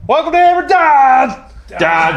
Welcome to Hammer Don. Don.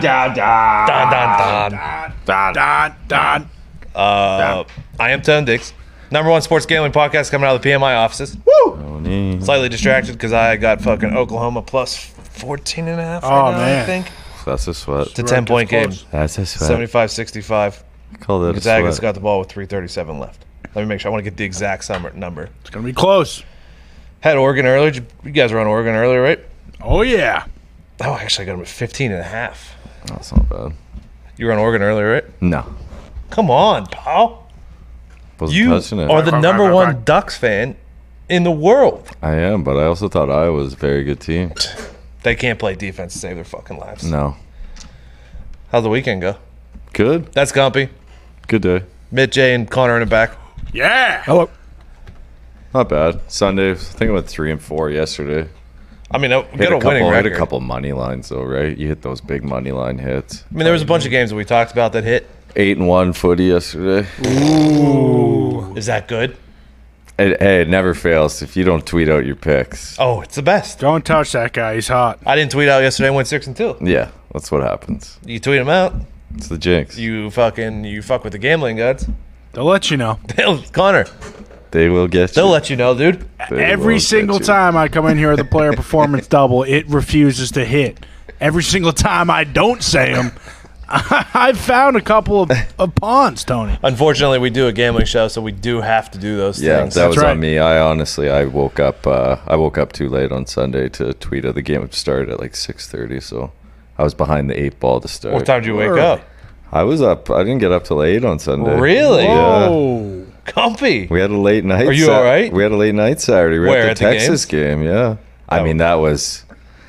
I am Tone Dix. Number one sports gambling podcast coming out of the PMI offices. Woo! Slightly distracted because I got fucking Oklahoma plus 14 and a half right now, man. I think. That's a sweat. It's a 10-point game. That's a sweat. 75-65. Call that a Gonzaga's sweat. got the ball with 3:37 left. Let me make sure. I want to get the exact number. It's going to be close. Had Oregon earlier. You guys were on Oregon earlier, right? Oh, yeah. Oh, actually, I got them at 15 and a half. That's not bad. You were on Oregon earlier, right? No. Come on, pal. Wasn't You touching it. are the number one Ducks fan in the world. I am, but I also thought Iowa was a very good team. They can't play defense to save their fucking lives. No. How'd the weekend go? Good. That's Gumpy. Good day. Mitt J and Connor in the back. Yeah. Hello. Not bad. Sunday, I think I went 3 and 4 yesterday. I mean, we Hit got a winning hit record. a couple money lines though, right? You hit those big money line hits. I mean, there was a bunch of games that we talked about that hit. 8-1 footy yesterday. Is that good? It never fails if you don't tweet out your picks. Oh, it's the best. Don't touch that guy. He's hot. I didn't tweet out yesterday and went 6-2. Yeah, that's what happens. You tweet them out. It's the jinx. You fuck with the gambling gods. They'll let you know. Connor, They will get you. they'll let you know, dude. They Every will single get you. time I come in here with a player performance double, it refuses to hit. Every single time I don't say them, I've found a couple of pawns, Tony. Unfortunately, we do a gambling show, so we do have to do those Yeah, things. that was right. on me. I woke up too late on Sunday to tweet out. The game started at like 6:30, so I was behind the 8 ball to start. What time did you wake Early. up? I was up. I didn't get up till 8 on Sunday. Really? Yeah. Oh. Comfy. We had a late night. Are you all right? We had a late night Saturday. We were Where, at the at the Texas game. Yeah. I Oh. mean, that was.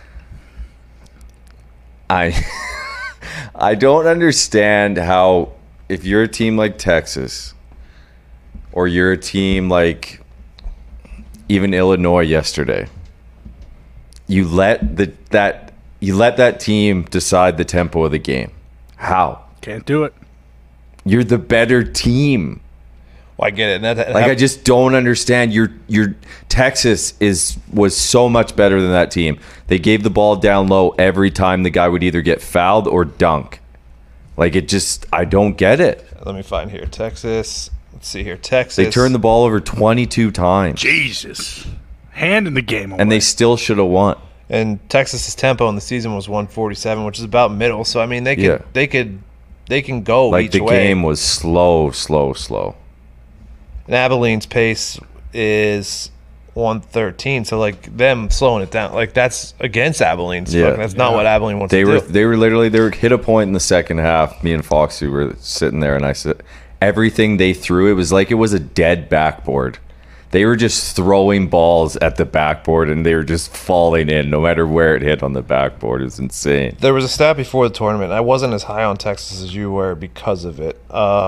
I don't understand how, if you're a team like Texas, or you're a team like even Illinois yesterday, you let that team decide the tempo of the game. How? Can't do it. You're the better team. Well, I get it. And Like, I just don't understand. Your Texas was so much better than that team. They gave the ball down low every time the guy would either get fouled or dunk. Like, I don't get it. Let me find here. Texas. Let's see here. Texas. They turned the ball over 22 times, Jesus. Handing the game away. and they still should have won. And Texas's tempo in the season was 147, which is about middle. So I mean, they can go Like, each the way. game was slow. And Abilene's pace is 113. So like them slowing it down, like that's against Abilene's. Yeah. That's not what Abilene wants They to were do. they were hit a point in the second half. Me and Foxy were sitting there, and I said, everything they threw, it was like it was a dead backboard. They were just throwing balls at the backboard, and they were just falling in, no matter where it hit on the backboard. It was insane. There was a stat before the tournament. I wasn't as high on Texas as you were because of it.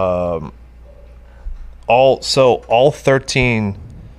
All 13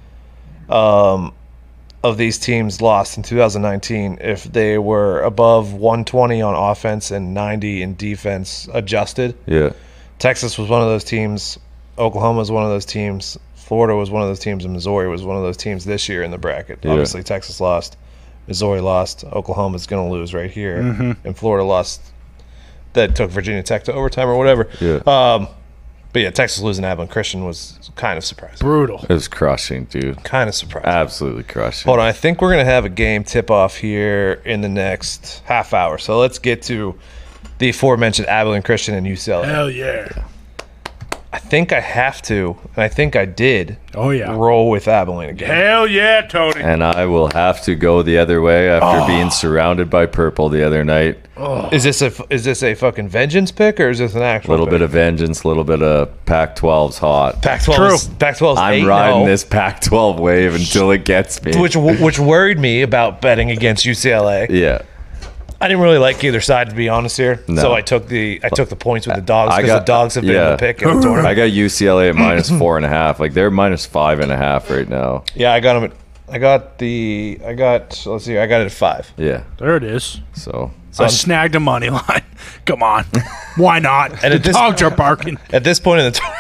of these teams lost in 2019 if they were above 120 on offense and 90 in defense adjusted. Yeah, Texas was one of those teams. Oklahoma was one of those teams. Florida was one of those teams, and Missouri was one of those teams this year in the bracket. Yeah. Obviously, Texas lost. Missouri lost. Oklahoma's going to lose right here. And Florida lost. That took Virginia Tech to overtime or whatever. yeah. But yeah, Texas losing to Abilene Christian was kind of surprising. Brutal. It was crushing, dude. Kind of surprising. Absolutely crushing. Hold on. I think we're going to have a game tip-off here in the next half hour. So let's get to the aforementioned Abilene Christian and UCLA. Hell yeah. I think I have to, and I think I did, Oh, yeah. roll with Abilene again. Hell yeah, Tony. And I will have to go the other way after being surrounded by purple the other night. Is this a fucking vengeance pick, or is this an A actual little pick? bit of vengeance, a little bit of Pac-12's hot. Pac-12? Pac-12's I'm 8-0, riding this Pac-12 wave until it gets me. which worried me about betting against UCLA. Yeah. I didn't really like either side, to be honest here. No. So I took the points with the dogs I because the got- dogs have been in yeah. the pick in the tournament. I got UCLA at minus 4.5. Like, they're minus 5.5 right now. Yeah, I got them. I got it at 5. Yeah. There it is. So I snagged a money line. Come on. Why not? And The at this- dogs are barking. At this point in the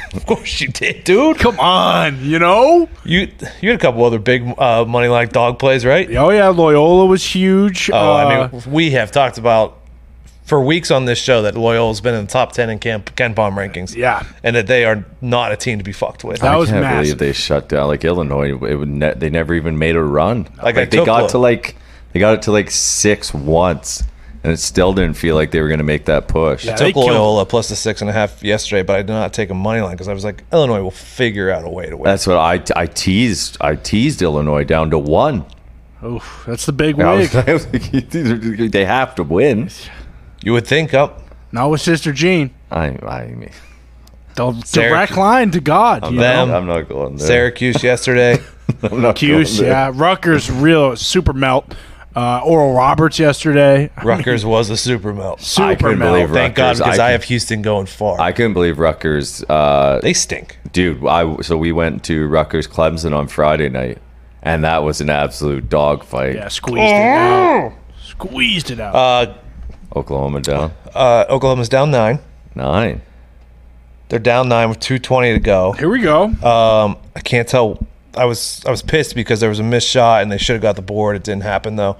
Of course you did, dude. Come on, you know? You had a couple other big money line dog plays, right? Oh, yeah, Loyola was huge. I mean, we have talked about for weeks on this show that Loyola's been in the top 10 in Ken Palm rankings. Yeah. And that they are not a team to be fucked with. That was I can't massive. believe they shut down like Illinois. They never even made a run. Like, I they took got one. to like they got it to like 6 once, and it still didn't feel like they were going to make that push. Yeah. I They took killed- Loyola plus the 6.5 yesterday, but I did not take a money line because I was like, Illinois will figure out a way to win. That's what I teased. I teased Illinois down to 1. Oof, that's the big I wig. was like, they have to win. You would think up. Not with Sister Jean. I mean, The direct line to God. You Them. know? I'm not going there. Syracuse yesterday. I'm not Cuse, going there. yeah. Rutgers, real super melt. Oral Roberts yesterday. Rutgers was a super melt. Super couldn't melt. believe Thank God, Rutgers, because I I can- have Houston going far. I couldn't believe Rutgers. They stink. Dude, so we went to Rutgers Clemson on Friday night, and that was an absolute dogfight. Yeah, squeezed it out. Squeezed it out. Oklahoma down Oklahoma's down 9. 9. They're down 9 with 2:20 to go. Here we go. I can't tell. I was pissed because there was a missed shot and they should have got the board. It didn't happen though.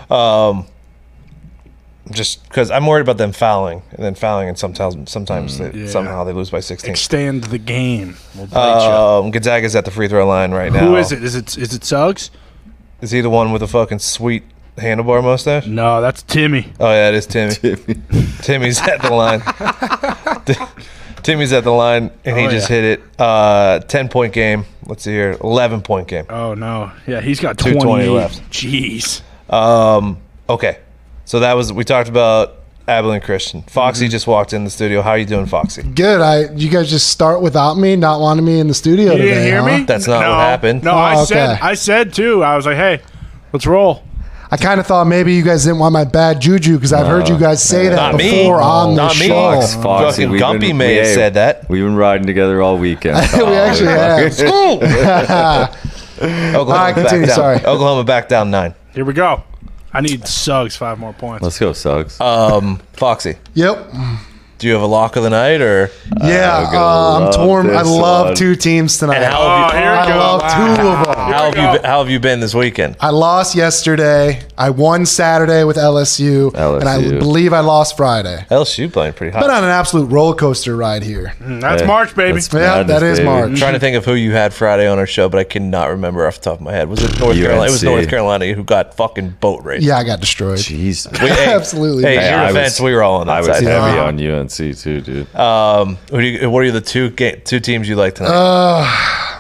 Just because I'm worried about them fouling and sometimes somehow they lose by 16. Extend the game. We'll bite Gonzaga's at the free throw line right ya. now. Who is it? Is it Suggs? Is he the one with the fucking sweet handlebar mustache? No, that's Timmy. Oh yeah, it is Timmy. Timmy's at the line. Timmy's at the line, and he Oh, just yeah. hit it. 10-point game. Let's see here. 11-point game. Oh no. Yeah, he's got 2:20 20 left. Jeez. Okay. So we talked about Abilene Christian. Foxy Mm-hmm. just walked in the studio. How are you doing, Foxy? Good. You guys just start without me, not wanting me in the studio You today. didn't hear huh? me? That's not what happened. No, Oh, I okay. said too. I was like, hey, let's roll. I kind of thought maybe you guys didn't want my bad juju because I've heard you guys say that Not me. before on the Not me. show. Foxy, Fucking Gumpy may have said that. We've been riding together all weekend. We actually have. Oklahoma All right, continue, back down. sorry. Oklahoma back down 9. Here we go. I need Suggs 5 more points. Let's go, Suggs. Foxy, Yep. do you have a lock of the night or? Yeah, gonna I'm love torn. I this love one. 2 teams tonight. And how have you, here we I go. love 2 of them. how have you been this weekend? I lost yesterday. I won Saturday with LSU, and I LSU. believe I lost Friday. LSU playing pretty hot. Been on an absolute roller coaster ride here. That's Hey, March, baby. that's Yeah, madness, that is baby. March. I'm trying to think of who you had Friday on our show, but I cannot remember off the top of my head. Was it North Carolina? It was UNC. North Carolina who got fucking boat raced. Yeah, I got destroyed. Jeez. Absolutely. Hey, in Hey, your I defense, was- we were all on that I was side. heavy Yeah. on UNC too, dude. What are the two teams you like tonight?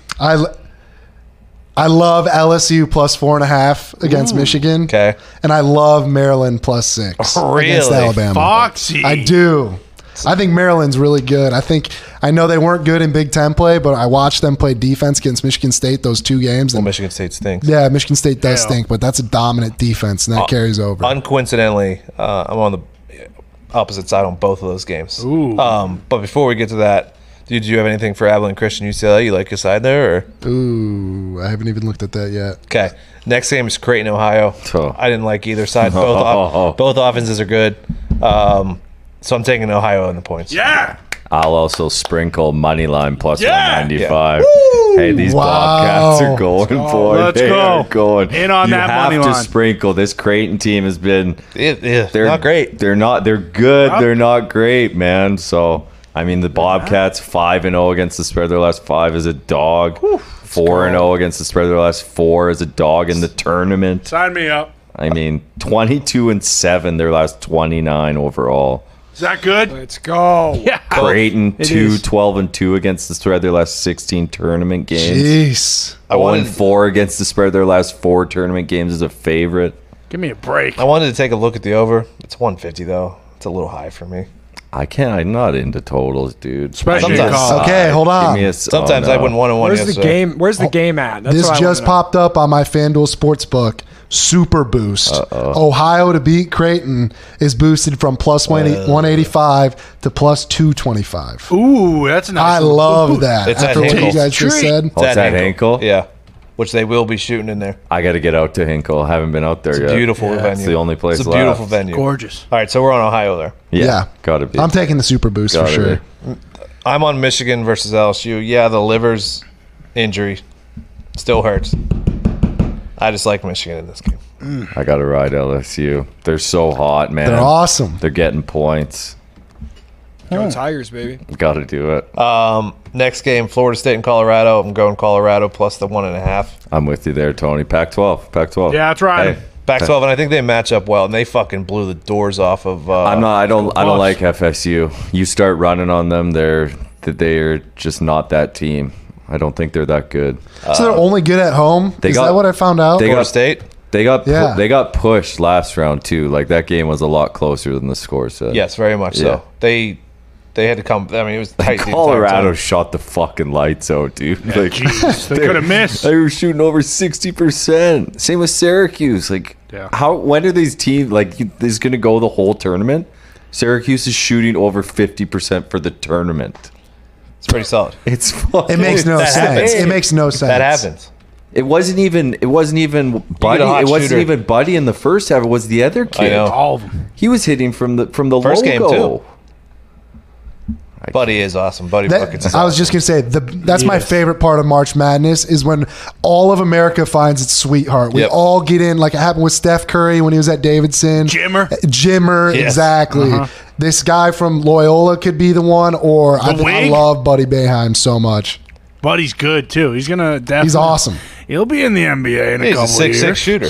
I love LSU plus 4.5 against Michigan. Okay. And I love Maryland plus 6 against Really? Alabama. Foxy. I do. I think Maryland's really good. I know they weren't good in Big Ten play, but I watched them play defense against Michigan State those 2 games. Well, And Michigan State stinks. yeah, Michigan State does Yeah. stink, but that's a dominant defense, and that carries over. Uncoincidentally, I'm on the opposite side on both of those games. Ooh. But before we get to that, did you have anything for Abilene Christian UCLA? You like your side there? Or? Ooh, I haven't even looked at that yet. Okay. Next game is Creighton, Ohio. Oh. I didn't like either side. Both offenses are good. So I'm taking Ohio in the points. Yeah. I'll also sprinkle money line plus Yeah. 195. Hey, these Wow. Bobcats are going, boy. Let's they go. are going. In on you that have money to line. sprinkle. This Creighton team has been. They're not great. They're not. They're good. Yep. They're not great, man. So I mean, the Bobcats 5-0 against the spread of their last 5 is a dog. 4-0 against the spread of their last 4 is a dog in the tournament. Sign me up. I mean, 22-7 their last 29 overall. Is that good? Let's go. Yeah. Creighton It 12-2 against the spread of their last 16 tournament games. Jeez. I wanted 1-4 against the spread of their last 4 tournament games as a favorite. Give me a break. I wanted to take a look at the over. It's 150 though. It's a little high for me. I'm not into totals, dude. Especially in college. Okay, hold on. Sometimes I wouldn't want to win Where's the game? Where's the game at? That's This what I just wanna know. popped up on my FanDuel Sportsbook. Super boost. Ohio to beat Creighton is boosted from plus 185 to plus 225. Ooh, that's a nice. I little love boost. that. It's After at what you Hinkle. guys just Treat. said. Oh, it's at Hinkle? Yeah. Which they will be shooting in there. I got to get out to Hinkle. I haven't been out there yet. Beautiful venue. It's the only place It's a left. beautiful venue. Gorgeous. All right, so we're on Ohio there. Yeah, Yeah. gotta be. I'm taking the super boost for Gotta sure. be. I'm on Michigan versus LSU. Yeah, the Livers injury still hurts. I just like Michigan in this game. I got to ride LSU. They're so hot, man. They're awesome. They're getting points. Go Tigers, baby. Got to do it. Next game, Florida State and Colorado. I'm going Colorado plus the 1.5. I'm with you there, Tony. Pac-12. Yeah, that's right. Hey, Pac-12, and I think they match up well, and they fucking blew the doors off of. I don't like FSU. You start running on them, they're just not that team. I don't think they're that good. So they're only good at home? Is that what I found out? Florida State. They got Yeah. they got pushed last round too. Like that game was a lot closer than the score said. Yes, very much Yeah. so. They had to come. I mean, it was tight. the entire Colorado time. shot the fucking lights out, dude. Like, Jeez, they could have missed. they were shooting over 60%. Same with Syracuse. Like, Yeah. when are these teams like? This going to go the whole tournament? Syracuse is shooting over 50% for the tournament. It's pretty solid. It's fucking. It makes no That sense. happens. It makes no sense. That happens. It wasn't even Buddy. hot It wasn't shooter. even Buddy in the first half. It was the other kid. I know. All of them. He was hitting from the First game, logo. too. Buddy is awesome. Buddy fucking. I was just gonna say that's my Yes. favorite part of March Madness is when all of America finds its sweetheart. We Yep. all get in, like it happened with Steph Curry when he was at Davidson. Jimmer. Yes. Exactly. This guy from Loyola could be the one, or I wig? love Buddy Boeheim so much. Buddy's good too. He's gonna definitely. He's awesome. He'll be in the NBA in a He's a couple of 6'6" years. shooter.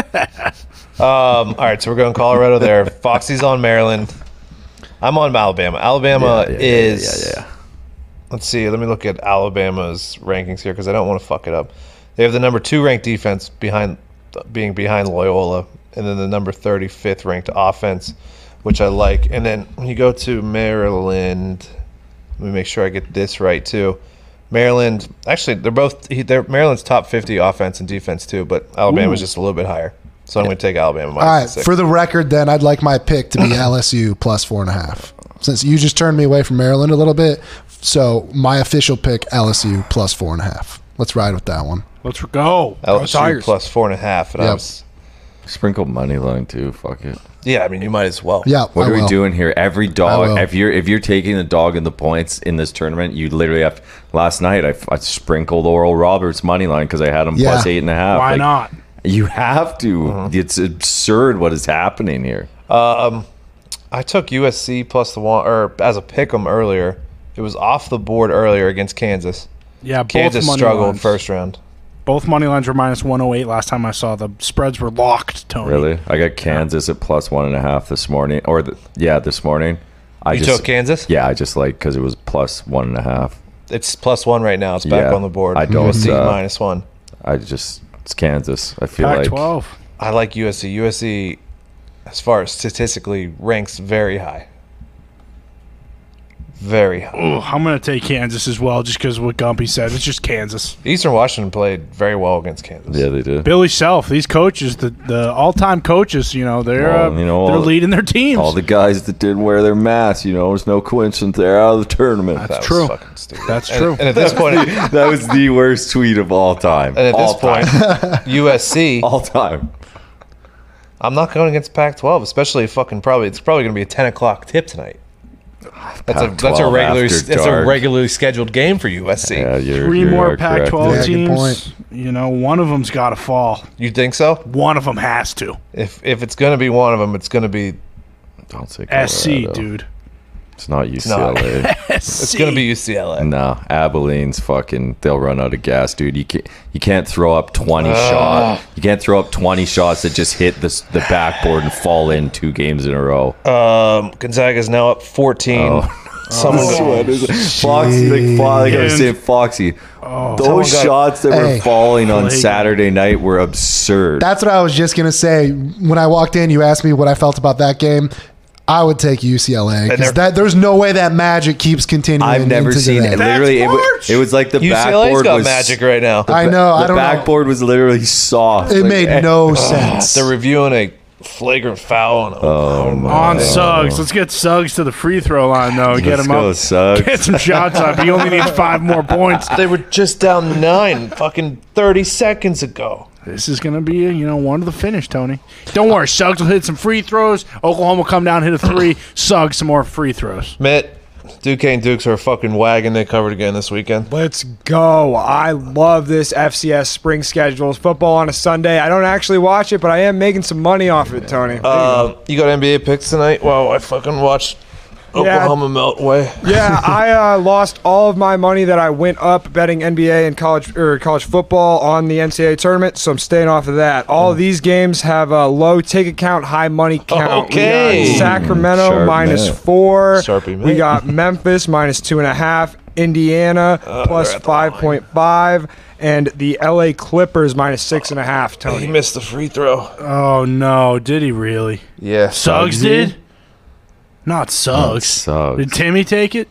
All right, so we're going Colorado there. Foxy's on Maryland. I'm on Alabama. Alabama is. Yeah. Let's see. Let me look at Alabama's rankings here because I don't want to fuck it up. They have the number 2 ranked defense behind Loyola, and then the number 35th ranked offense, which I like. And then when you go to Maryland, let me make sure I get this right too. Maryland, actually, they're Maryland's top 50 offense and defense too, but Alabama's just a little bit higher. So I'm going to take Alabama minus All right. 6. For the record, then I'd like my pick to be LSU plus 4.5. Since you just turned me away from Maryland a little bit, so my official pick LSU plus 4.5. Let's ride with that one. Let's go. LSU Tigers. plus 4.5. And I Yep. was, Sprinkle money line too. Fuck it. yeah, I mean, you might as well. Yeah. What I are we will. doing here? Every I dog. will. If you're taking the dog in the points in this tournament, you literally have. Last night I sprinkled Oral Roberts money line because I had him Yeah. plus 8.5. Why Like, not? You have to. It's absurd what is happening here. I took USC plus the 1 or as a pick 'em earlier. It was off the board earlier against Kansas. Yeah, both Kansas money struggled lines. first round. Both money lines were minus 108 last time I saw. The spreads were locked, Tony. Really, I got Kansas at plus 1.5 this morning. This morning. You took Kansas? Yeah, I just like because it was plus 1.5. It's plus 1 right now. It's back Yeah, on the board. I don't, USC minus 1. It's Kansas. I feel like Pac-12. I like USC. USC, as far as statistically, ranks very high. Very high. Ooh, I'm going to take Kansas as well just because of what Gumpy said. It's just Kansas. Eastern Washington played very well against Kansas. Yeah, they did. Billy Self, these coaches, the all-time coaches, they're Well, they're leading their teams. All the guys that didn't wear their masks, it's no coincidence they're out of the tournament. That was true. fucking stupid. That's And- true. And at this point, That was the worst tweet of all time. and at this All time. point, USC. all time. I'm not going against Pac-12, especially it's probably going to be a 10 o'clock tip tonight. That's a Pac-12 regularly scheduled game for USC. Yeah, Three more correct. Pac-12 Yeah, good teams. point. One of them's got to fall. You think so? One of them has to. If it's going to be one of them, it's going to be Don't say SC, Colorado. dude. It's not not. UCLA. it's going to be UCLA. No, Abilene's fucking. They'll run out of gas, dude. You can't throw up 20 shots. You can't throw up 20 shots that just hit the backboard and fall in 2 games in a row. Gonzaga's now up 14. Someone Foxy, like I was saying, Foxy. Those shots that were Hey. falling on Like- Saturday night were absurd. That's what I was just gonna say. When I walked in, you asked me what I felt about that game. I would take UCLA because there's no way that magic keeps continuing. I've never into seen today. it. Literally, March. it was like the UCLA's backboard got was magic right now. I know. I The don't know. backboard was literally soft. It Like, made no sense. They're reviewing a flagrant foul on On Suggs. Let's get Suggs to the free throw line, though. Get Let's him go, up. Suggs. Get some shots up. He only needs 5 more points. They were just down 9 fucking 30 seconds ago. This is going to be, one to the finish, Tony. Don't worry. Suggs will hit some free throws. Oklahoma will come down, hit a 3. Suggs some more free throws. Mitt, Duquesne Dukes are a fucking wagon. They covered again this weekend. Let's go. I love this FCS spring schedules. Football on a Sunday. I don't actually watch it, but I am making some money off it, Tony. You got NBA picks tonight? Wow, I fucking watched Oklahoma melt away. Yeah, I lost all of my money that I went up betting NBA and college football on the NCAA tournament, so I'm staying off of that. All of these games have a low ticket count, high money count. Okay. We got Sacramento Sharp -4. Sharpie We man. got Memphis -2.5. Indiana plus they're at the line. 5.5. And the LA Clippers -6.5, He Tony. missed the free throw. Oh no, did he really? Yeah, Suggs did? Not Suggs. Suggs. Did Timmy take it?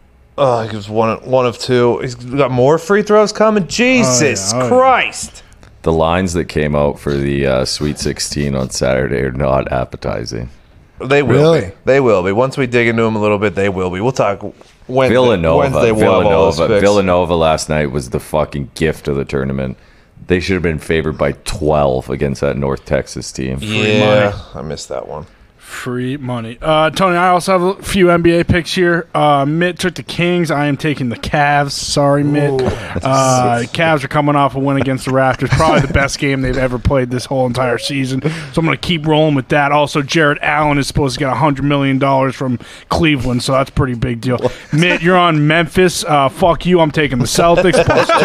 He was one of two. He's got more free throws coming. Jesus Oh, yeah. Christ! The lines that came out for the Sweet 16 on Saturday are not appetizing. They will Really? be. They will be. Once we dig into them a little bit, they will be. We'll talk Wednesday. Wednesday, we'll have all those picks. Villanova last night was the fucking gift of the tournament. They should have been favored by 12 against that North Texas team. Yeah, I missed that one. Free money. Tony, I also have a few NBA picks here. Mitt took the Kings. I am taking the Cavs. Sorry, Mitt. Cavs are coming off a win against the Raptors. Probably the best game they've ever played this whole entire season. So I'm going to keep rolling with that. Also, Jared Allen is supposed to get $100 million from Cleveland, so that's a pretty big deal. Mitt, you're on Memphis. Fuck you. I'm taking the Celtics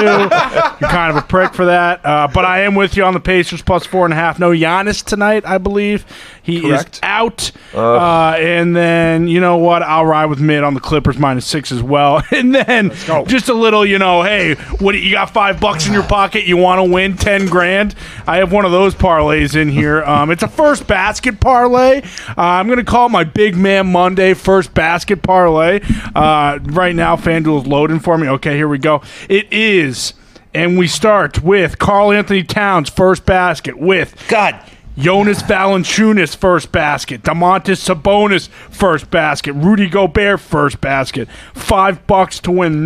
+2. You're kind of a prick for that. But I am with you on the Pacers +4.5. No Giannis tonight, I believe. He Correct. is out. And then, you know what? I'll ride with Mitt on the Clippers -6 as well. And then just a little, hey, what you got $5 in your pocket? You want to win 10 grand? I have one of those parlays in here. It's a first basket parlay. I'm going to call it my Big Man Monday first basket parlay. Right now, FanDuel is loading for me. Okay, here we go. It is. And we start with Karl Anthony Towns first basket with Jonas Valanciunas first basket. Domantas Sabonis first basket. Rudy Gobert first basket. $5 to win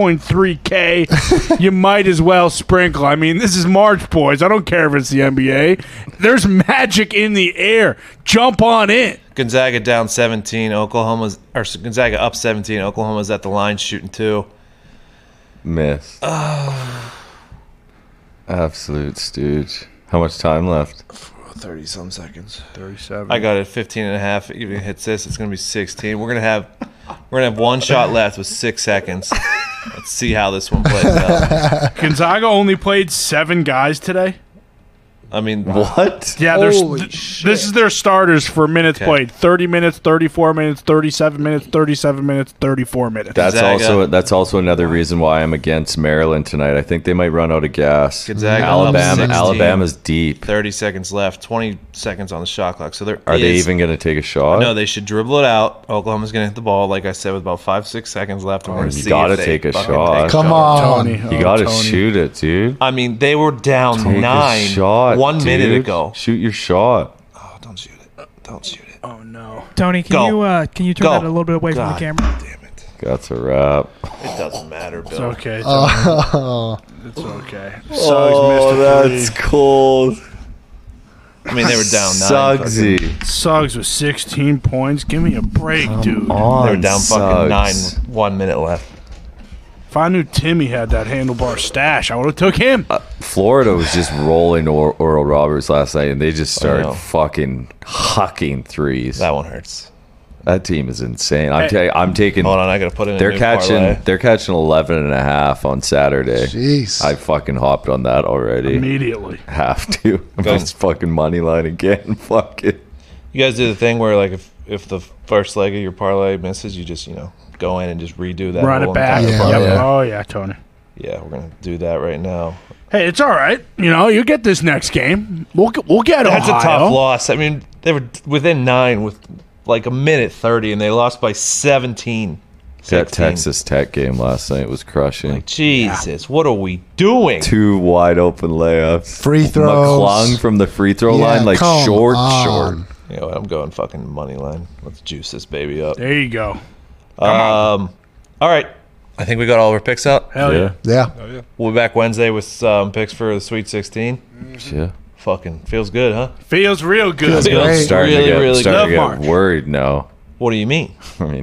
9.3K. You might as well sprinkle. I mean, this is March, boys. I don't care if it's the NBA. There's magic in the air. Jump on it. Gonzaga down 17. Gonzaga up 17. Oklahoma's at the line shooting 2. Miss. Absolute stooge. How much time left? 30-some seconds. 37. I got it 15.5. Even if it hits this, it's going to be 16. We're gonna have one shot left with 6 seconds. Let's see how this one plays out. Gonzaga only played 7 guys today. I mean, What? Yeah, Holy this is their starters for minutes played. 30 minutes, 34 minutes, 37 minutes, 37 minutes, 34 minutes. That's also another reason why I'm against Maryland tonight. I think they might run out of gas. Gonzaga up 16. Alabama's deep. 30 seconds left. 20 seconds on the shot clock. So Are they even going to take a shot? No, they should dribble it out. Oklahoma's going to hit the ball, like I said, with about 5-6 seconds left. And we're going to you see gotta if they take a fucking shot. take Come shots. on. Tony. You got to Tony. shoot it, dude. I mean, they were down Take 9 a shot, 1 minute dude. ago. Shoot your shot. Oh, don't shoot it. Don't shoot it. Oh, no. Tony, can you turn Go. that a little bit away from God the camera? damn it. That's a wrap. It doesn't matter, Bill. It's okay. Oh, It's okay. Oh, that's cold. I mean, they were down 9. Suggsy. Suggs with 16 points. Give me a break, dude. They were down fucking 9, 1 minute left. If I knew Timmy had that handlebar stash, I would have took him. Florida was just rolling Oral Roberts last night, and they just I know. started fucking hucking threes. That one hurts. That team is insane. I'm taking. Hold on, I got to put in a They're new catching. parlay. They're catching 11.5 on Saturday. jeez. I fucking hopped on that already. Immediately. Have to. It's fucking money line again. Fuck it. You guys do the thing where, like, if the first leg of your parlay misses, you just, go in and just redo that. Run whole it back. entire Yeah. parlay. Yep. Oh, yeah, Tony. Yeah, we're going to do that right now. Hey, it's all right. You get this next game. We'll get That's Ohio. a tough loss. I mean, they were within 9 with like a minute 30, and they lost by 17. That 16. Texas Tech game last night was crushing. Like, Jesus, what are we doing? 2 wide open layups. Free throws. McClung from the free throw Yeah, line, like come short. on. You know what? I'm going fucking money line. Let's juice this baby up. There you go. All right. I think we got all of our picks out. Hell yeah. Yeah. Yeah. We'll be back Wednesday with some picks for the Sweet 16. Yeah. Fucking feels good, huh? Feels real good. Feels great. Feels Starting really, to get, really starting good. to get worried now. What do you mean? I mean,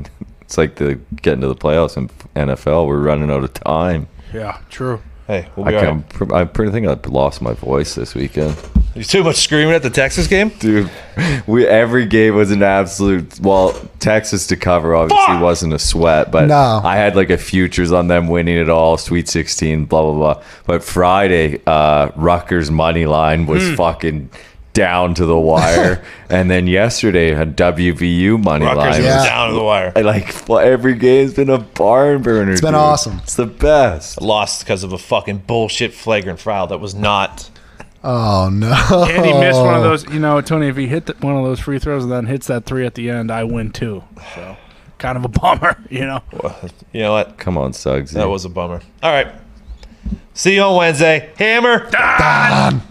It's like the getting to the playoffs in NFL. We're running out of time. Yeah, true. Hey, we'll be all right. I pretty think I lost my voice this weekend. You too much screaming at the Texas game? Dude, every game was an absolute. Well, Texas to cover obviously wasn't a sweat, but No. I had like a futures on them winning it all, Sweet 16, blah blah blah. But Friday, Rutgers money line was fucking down to the wire, and then yesterday had WVU money Rutgers line. was Yeah. down to the wire. Every game's been a barn burner. It's been awesome. It's the best. Lost because of a fucking bullshit flagrant foul that was not. Oh no! And he missed one of those. You know, Tony, if he hit one of those free throws and then hits that 3 at the end, I win too. So, kind of a bummer, you know. You know what? Come on, Suggs. That was a bummer. All right. See you on Wednesday. Hammer. Done.